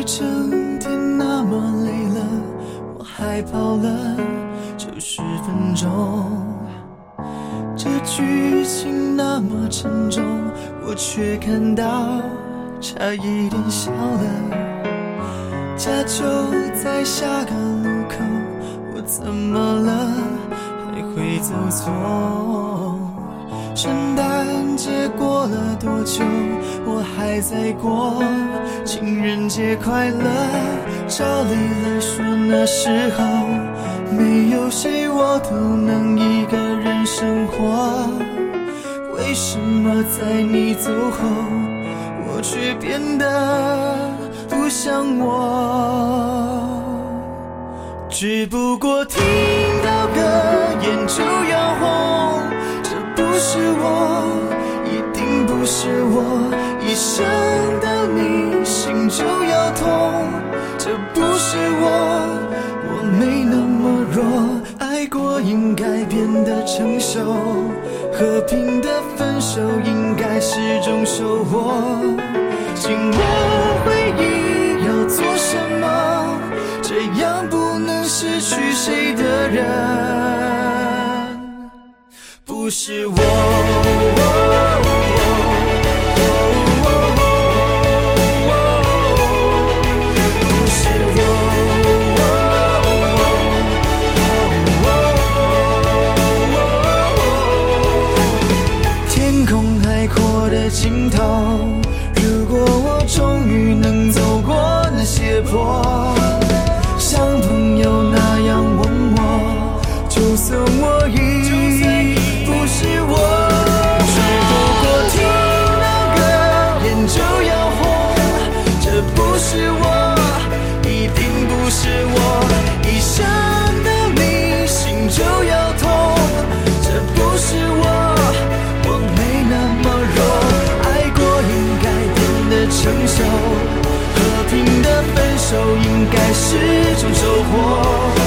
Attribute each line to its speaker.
Speaker 1: 整天那么累了，我还跑了90分钟。这剧情那么沉重，我却看到差一点笑了。家就在下个路口，我怎么了？还会走错？圣诞节过了多久？我还在过。情人节快乐，照理来说那时候没有谁我都能一个人生活。为什么在你走后，我却变得不像我？只不过听到歌眼就要红，这不是我，一定不是我，一想到你心就要痛，这不是我，我没那么弱，爱过应该变得成熟，和平的分手应该是种收获。紧握回忆要做什么？这样不能失去谁的人不是我。尽头，如果我终于能走过那些坡，像朋友那样问我，就算我已不是我，只不过听到歌眼就要红，这不是我，一定不是我，一想到你心就要痛，这不是我，我没那么弱，成熟，和平的分手应该是种收获。